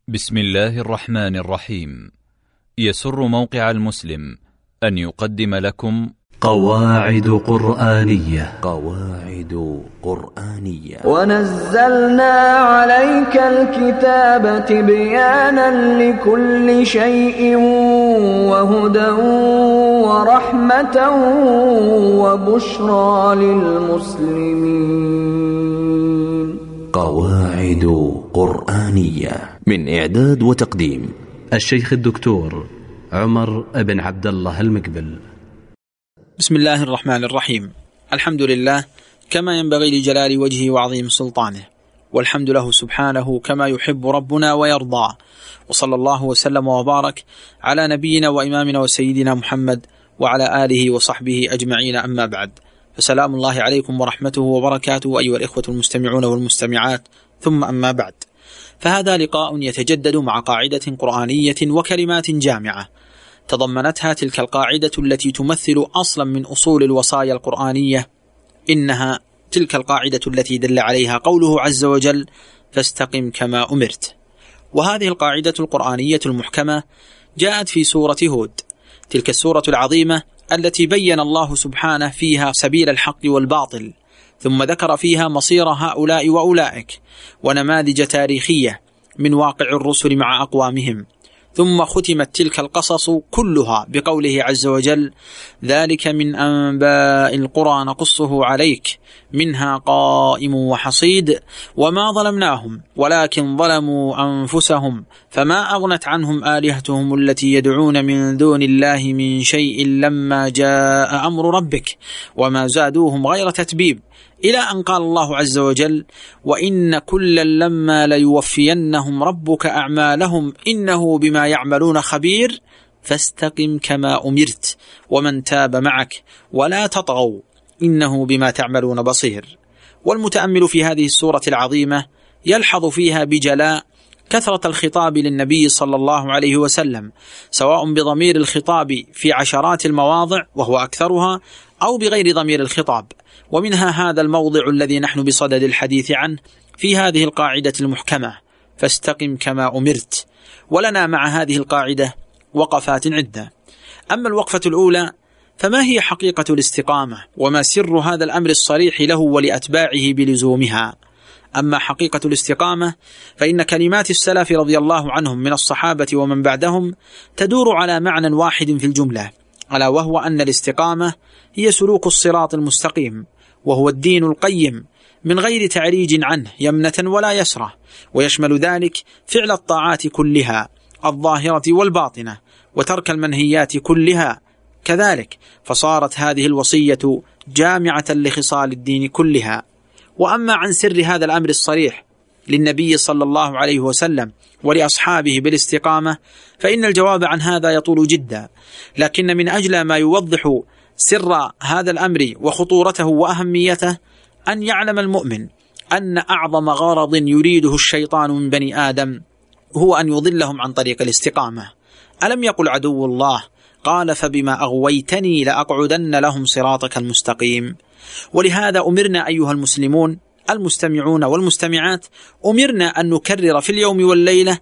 بسم الله الرحمن الرحيم. يسر موقع المسلم أن يقدم لكم قواعد قرآنية. ونزلنا عليك الكتاب تبيانا لكل شيء وهدى ورحمة وبشرى للمسلمين. قواعد قرآنية من إعداد وتقديم الشيخ الدكتور عمر بن عبد الله المقبل. بسم الله الرحمن الرحيم. الحمد لله كما ينبغي لجلال وجهه وعظيم سلطانه، والحمد له سبحانه كما يحب ربنا ويرضى، وصلى الله وسلم وبارك على نبينا وإمامنا وسيدنا محمد وعلى آله وصحبه أجمعين، أما بعد، فسلام الله عليكم ورحمته وبركاته أيها الإخوة المستمعون والمستمعات، ثم أما بعد، فهذا لقاء يتجدد مع قاعدة قرآنية وكلمات جامعة تضمنتها تلك القاعدة التي تمثل أصلا من أصول الوصايا القرآنية. إنها تلك القاعدة التي دل عليها قوله عز وجل: فاستقم كما أمرت. وهذه القاعدة القرآنية المحكمة جاءت في سورة هود، تلك السورة العظيمة التي بين الله سبحانه فيها سبيل الحق والباطل، ثم ذكر فيها مصير هؤلاء وأولئك ونماذج تاريخية من واقع الرسل مع أقوامهم، ثم ختمت تلك القصص كلها بقوله عز وجل: ذلك من أنباء القرى نقصه عليك منها قائم وحصيد وما ظلمناهم ولكن ظلموا أنفسهم فما أغنت عنهم آلهتهم التي يدعون من دون الله من شيء لما جاء أمر ربك وما زادوهم غير تتبيب، إلى أن قال الله عز وجل: وإن كلا لما ليوفينهم ربك أعمالهم إنه بما يعملون خبير فاستقم كما أمرت ومن تاب معك ولا تطغوا إنه بما تعملون بصير. والمتأمل في هذه السورة العظيمة يلحظ فيها بجلاء كثرة الخطاب للنبي صلى الله عليه وسلم، سواء بضمير الخطاب في عشرات المواضع وهو أكثرها، أو بغير ضمير الخطاب، ومنها هذا الموضع الذي نحن بصدد الحديث عنه في هذه القاعدة المحكمة: فاستقم كما أمرت. ولنا مع هذه القاعدة وقفات عدة. أما الوقفة الأولى، فما هي حقيقة الاستقامة وما سر هذا الأمر الصريح له ولأتباعه بلزومها؟ أما حقيقة الاستقامة فإن كلمات السلف رضي الله عنهم من الصحابة ومن بعدهم تدور على معنى واحد في الجملة، ألا وهو أن الاستقامة هي سلوك الصراط المستقيم، وهو الدين القيم من غير تعريج عنه يمنة ولا يسرة، ويشمل ذلك فعل الطاعات كلها الظاهرة والباطنة وترك المنهيات كلها كذلك، فصارت هذه الوصية جامعة لخصال الدين كلها. وأما عن سر هذا الأمر الصريح للنبي صلى الله عليه وسلم ولأصحابه بالاستقامة، فإن الجواب عن هذا يطول جدا، لكن من أجل ما يوضح سر هذا الأمر وخطورته وأهميته أن يعلم المؤمن أن أعظم غرض يريده الشيطان من بني آدم هو أن يضلهم عن طريق الاستقامة. ألم يقل عدو الله: قال فبما أغويتني لأقعدن لهم صراطك المستقيم. ولهذا أمرنا أيها المسلمون المستمعون والمستمعات، أمرنا أن نكرر في اليوم والليلة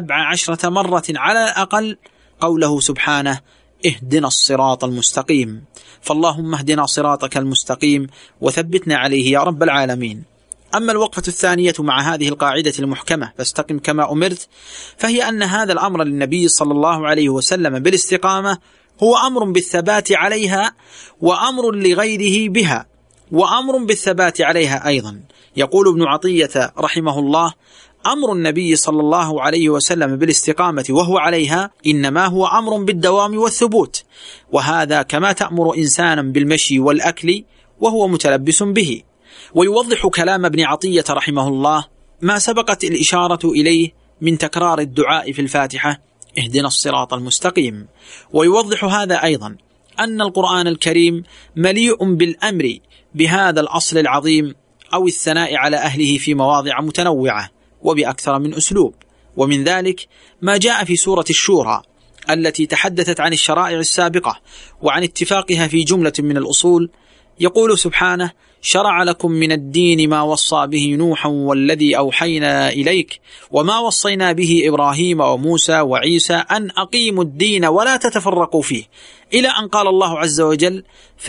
17 مرة على الأقل قوله سبحانه: اهدنا الصراط المستقيم. فاللهم اهدنا صراطك المستقيم وثبتنا عليه يا رب العالمين. أما الوقفة الثانية مع هذه القاعدة المحكمة: فاستقم كما أمرت، فهي أن هذا الأمر للنبي صلى الله عليه وسلم بالاستقامة هو أمر بالثبات عليها، وأمر لغيره بها، وأمر بالثبات عليها أيضا. يقول ابن عطية رحمه الله: أمر النبي صلى الله عليه وسلم بالاستقامة وهو عليها إنما هو أمر بالدوام والثبوت، وهذا كما تأمر إنسانا بالمشي والأكل وهو متلبس به. ويوضح كلام ابن عطية رحمه الله ما سبقت الإشارة إليه من تكرار الدعاء في الفاتحة: اهدنا الصراط المستقيم. ويوضح هذا أيضا أن القرآن الكريم مليء بالأمر بهذا الأصل العظيم أو الثناء على أهله في مواضع متنوعة وبأكثر من أسلوب. ومن ذلك ما جاء في سورة الشورى التي تحدثت عن الشرائع السابقة وعن اتفاقها في جملة من الأصول. يقول سبحانه: شرع لكم من الدين ما وصى به نوحا والذي أوحينا إليك وما وصينا به إبراهيم وموسى وعيسى أن أقيموا الدين ولا تتفرقوا فيه، إلى أن قال الله عز وجل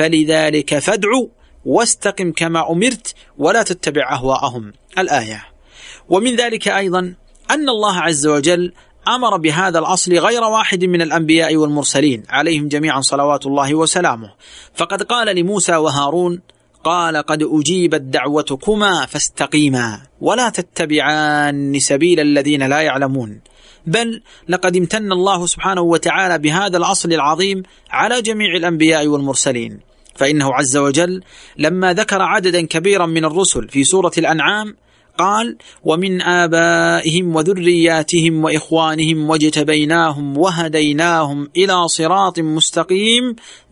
فلذلك فادعوا واستقم كما أمرت ولا تتبع أهواءهم، الآية. ومن ذلك أيضا أن الله عز وجل أمر بهذا الأصل غير واحد من الأنبياء والمرسلين عليهم جميعا صلوات الله وسلامه، فقد قال لموسى وهارون قال قد أجيبت دعوتكما فاستقيما ولا تتبعان سبيل الذين لا يعلمون، بل لقد امتن الله سبحانه وتعالى بهذا الأصل العظيم على جميع الأنبياء والمرسلين، فإنه عز وجل لما ذكر عددا كبيرا من الرسل في سورة الأنعام قال ومن آبائهم وذرياتهم وإخوانهم واجتبيناهم وهديناهم إلى صراط مستقيم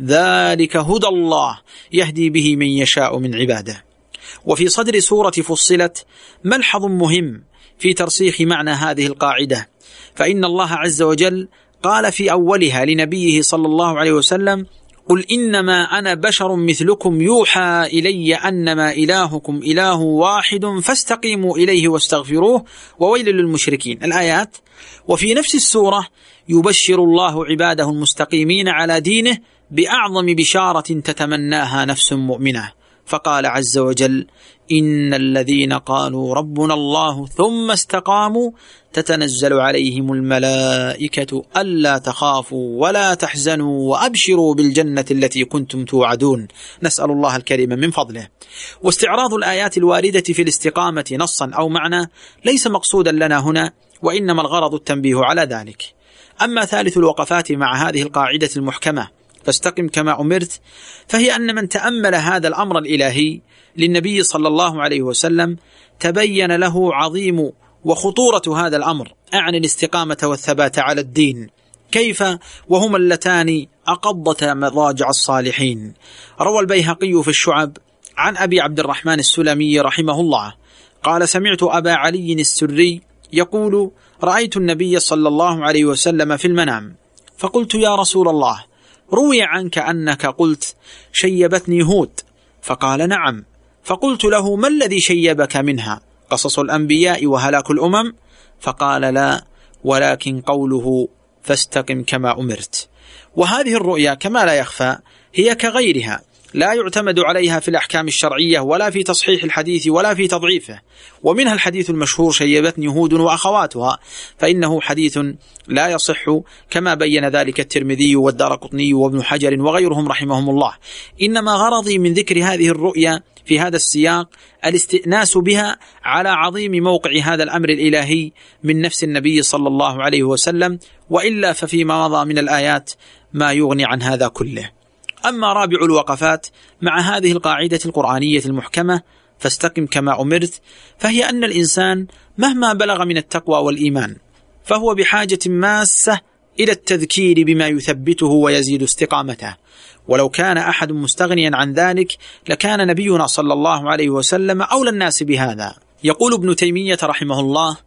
ذلك هدى الله يهدي به من يشاء من عباده. وفي صدر سورة فصلت ملحظ مهم في ترسيخ معنى هذه القاعدة، فإن الله عز وجل قال في أولها لنبيه صلى الله عليه وسلم قل إنما أنا بشر مثلكم يوحى إلي أنما إلهكم إله واحد فاستقيموا إليه واستغفروه وويل للمشركين، الآيات. وفي نفس السورة يبشر الله عباده المستقيمين على دينه بأعظم بشارة تتمناها نفس مؤمنة، فقال عز وجل إن الذين قالوا ربنا الله ثم استقاموا تتنزل عليهم الملائكة ألا تخافوا ولا تحزنوا وأبشروا بالجنة التي كنتم توعدون، نسأل الله الكريم من فضله. واستعراض الآيات الواردة في الاستقامة نصا أو معنى ليس مقصودا لنا هنا، وإنما الغرض التنبيه على ذلك. أما ثالث الوقفات مع هذه القاعدة المحكمة فاستقم كما أمرت، فهي أن من تأمل هذا الأمر الإلهي للنبي صلى الله عليه وسلم تبين له عظيم وخطورة هذا الأمر، أعني الاستقامة والثبات على الدين، كيف وهما اللتان أقضتا مضاجع الصالحين. روى البيهقي في الشعب عن أبي عبد الرحمن السلمي رحمه الله قال سمعت أبا علي السري يقول رأيت النبي صلى الله عليه وسلم في المنام فقلت يا رسول الله روي عنك أنك قلت شيبتني هود، فقال نعم، فقلت له ما الذي شيبك منها قصص الأنبياء وهلاك الأمم؟ فقال لا، ولكن قوله فاستقم كما أمرت. وهذه الرؤيا كما لا يخفى هي كغيرها لا يعتمد عليها في الأحكام الشرعية ولا في تصحيح الحديث ولا في تضعيفه، ومنها الحديث المشهور شيبتني هود وأخواتها، فإنه حديث لا يصح كما بين ذلك الترمذي والدارقطني وابن حجر وغيرهم رحمهم الله. إنما غرضي من ذكر هذه الرؤيا في هذا السياق الاستئناس بها على عظيم موقع هذا الأمر الإلهي من نفس النبي صلى الله عليه وسلم، وإلا ففيما مضى من الآيات ما يغني عن هذا كله. أما رابع الوقفات مع هذه القاعدة القرآنية المحكمة فاستقم كما أمرت، فهي أن الإنسان مهما بلغ من التقوى والإيمان فهو بحاجة ماسة إلى التذكير بما يثبته ويزيد استقامته، ولو كان أحد مستغنيا عن ذلك لكان نبينا صلى الله عليه وسلم أولى الناس بهذا. يقول ابن تيمية رحمه الله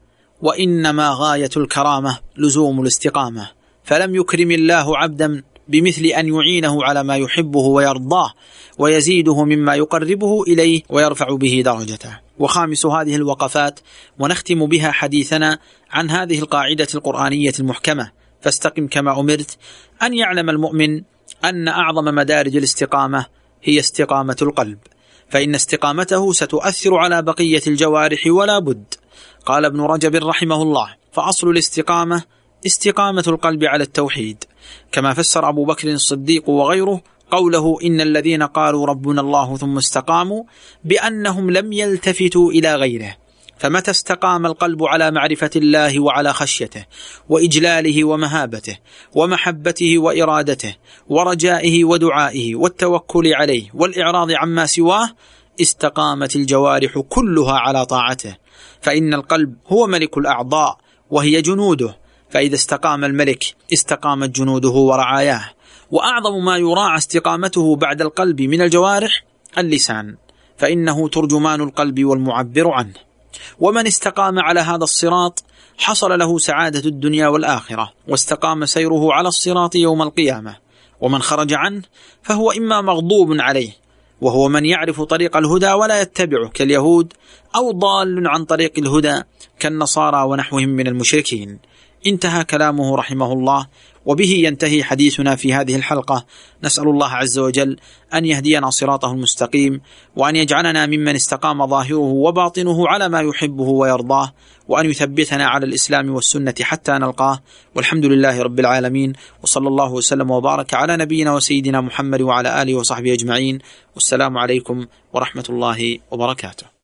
وإنما غاية الكرامة لزوم الاستقامة، فلم يكرم الله عبدا بمثل أن يعينه على ما يحبه ويرضاه ويزيده مما يقربه إليه ويرفع به درجته. وخامس هذه الوقفات ونختم بها حديثنا عن هذه القاعدة القرآنية المحكمة فاستقم كما أمرت، أن يعلم المؤمن أن أعظم مدارج الاستقامة هي استقامة القلب، فإن استقامته ستؤثر على بقية الجوارح ولا بد. قال ابن رجب رحمه الله فأصل الاستقامة استقامة القلب على التوحيد، كما فسر أبو بكر الصديق وغيره قوله إن الذين قالوا ربنا الله ثم استقاموا بأنهم لم يلتفتوا إلى غيره. فمتى استقام القلب على معرفة الله وعلى خشيته وإجلاله ومهابته ومحبته وإرادته ورجائه ودعائه والتوكل عليه والإعراض عما سواه استقامت الجوارح كلها على طاعته، فإن القلب هو ملك الأعضاء وهي جنوده، فإذا استقام الملك استقامت جنوده ورعاياه. وأعظم ما يراعى استقامته بعد القلب من الجوارح اللسان، فإنه ترجمان القلب والمعبر عنه. ومن استقام على هذا الصراط حصل له سعادة الدنيا والآخرة واستقام سيره على الصراط يوم القيامة، ومن خرج عنه فهو إما مغضوب عليه وهو من يعرف طريق الهدى ولا يتبعه كاليهود، أو ضال عن طريق الهدى كالنصارى ونحوهم من المشركين. انتهى كلامه رحمه الله، وبه ينتهي حديثنا في هذه الحلقة. نسأل الله عز وجل أن يهدينا صراطه المستقيم، وأن يجعلنا ممن استقام ظاهره وباطنه على ما يحبه ويرضاه، وأن يثبتنا على الإسلام والسنة حتى نلقاه، والحمد لله رب العالمين، وصلى الله وسلم وبارك على نبينا وسيدنا محمد وعلى آله وصحبه أجمعين، والسلام عليكم ورحمة الله وبركاته.